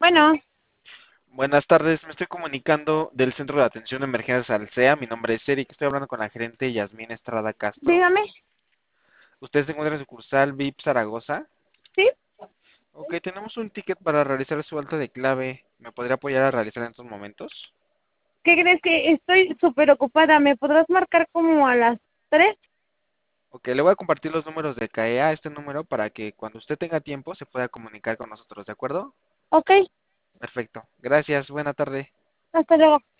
Bueno, Buenas tardes, me estoy comunicando del Centro de Atención de Emergencias Alsea. Mi nombre es Eric, estoy hablando con la gerente Yasmín Estrada Castro. dígame, ¿Usted se encuentra en sucursal VIP Zaragoza? ¿sí? Ok, tenemos un ticket para realizar su alta de clave. ¿Me podría apoyar a realizar en estos momentos? ¿Qué crees que estoy súper ocupada? ¿Me podrás marcar como a las 3? Ok, le voy a compartir los números de CAEA a este número para que cuando usted tenga tiempo se pueda comunicar con nosotros, ¿de acuerdo? Ok, Perfecto, gracias, buena tarde. hasta luego.